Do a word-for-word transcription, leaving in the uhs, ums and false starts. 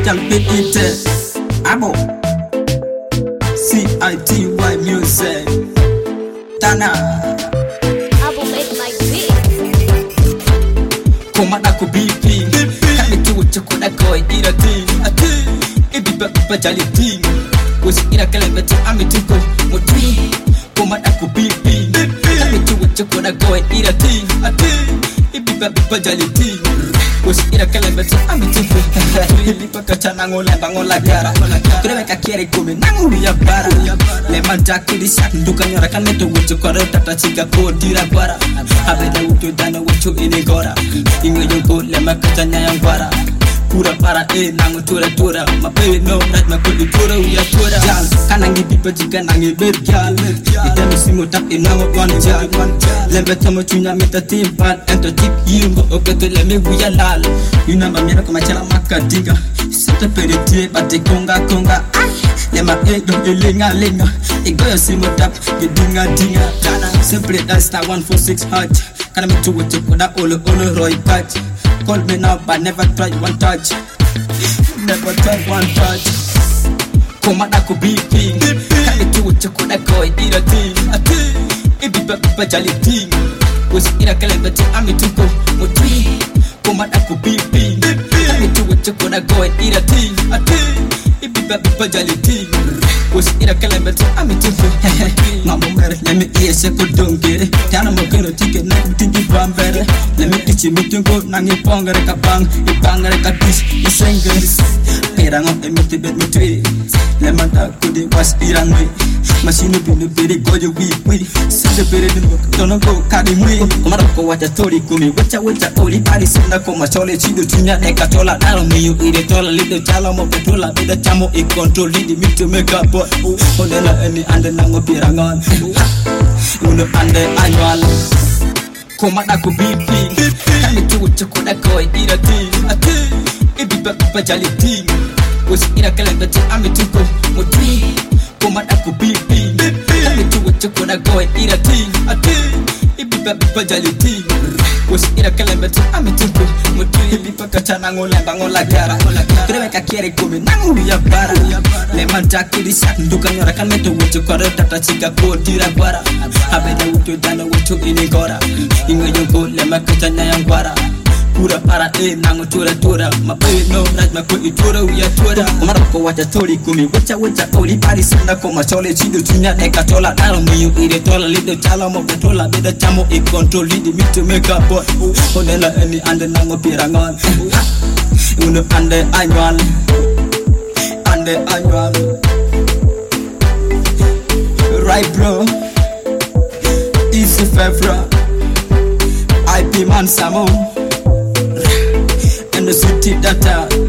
can be it. Abo C I T Y music. Tana Abo make like this. Komada ko B P. Kami tu ucuk na koi ira ti. Ati ibi ba ba jali ti. Wasi ira kala beti amitu ko mutwi. Komada ko B P. Kami tu ucuk na koi ira ti. Ati ibi ba ba jali ti. Wasi ira kala beti amitu ko. Ibi pa kacha nangola bangola gara. Kure ka kere kumi nanguri ya bara. Le manja kiri sak nduka nyora kan meto ucuk ko tata chika ko dira bara. Abeda uto dano ucuk ini gora. Ingo yoko le makacha nyayang bara. Pura para eh nangu tura tura. Mape no rat makuli tura uya tura. Jal kanangi bipa jika nangi berjal. Ita misimu tak inango one jal. Lembe tamo chunya meta timpan. Ento tip yungo oketo leme uya lal. Yuna mamira kama chala makadinga. Sata peritie bate konga konga. Lema eh do elinga linga. Igoyo simu tap gedinga dinga. Kana simple as star one four six heart. Kana mitu uche koda olo olo roy patch. Call me now, but never try one touch. Never try one touch. Komada ko B P. Kami tu ucuk na koi ira ti. Ati ibi ba ba jali ti. Wasi ira kala beti amitu ko mutwi. Komada ko B P. Kami tu ucuk na koi ira ti. Ati ibi ba ba jali ti. Wasi ira kala beti amitu ko. Mambo mere nyami iye se ko dongere. Tana mo kero tike na tingi bambere. Let me teach you mitungo nangi pongere kapang ipangere katis isengers perango emiti bet mitwi le mata kudi was irangwe masinu binu beri gojo wi wi sinde beri dinu tono go kadi mwi komara ko wacha tori kumi wacha wacha ori pari senda ko machole chido tunya e katola daro miyu ire tola lido chala mo petola beda chamo e control lidi mitu make up odela eni ande nango pirangon uno ande annual Komada ko B P. Kami tu ucuk na koi ira ti. Ati ibi ba ba jali ti. Wasi ira kala beti amitu ko mutwi. Komada ko B P. Kami tu ucuk na koi ira ti. Ati ibi ba ba jali ti. Wasi ira kala beti amitu ko mutwi. Ibi pa kacha nangola bangola gara. Kure ka kere kumi nanguri ya bara. Le manja kiri sak nduka nyora kan meto ucuk ko tata chika ko dira bara. Abeda uto dano ucuk ini gora. Ingo yoko le makacha nyayang bara. Pura para eh nango tura tura. Mape no rat makuli tura uya tura. Komara ko wacha tori kumi wacha wacha ori pari senda ko machole chido tunya e katola daro miyu ire tola lido chala mo petola beda chamo e control lidi mitu make up boy. Onela eni ande nango pirangon. Uno ande annual. Ande annual. Right bro. Easy Fevra. I P man Samo and the city data.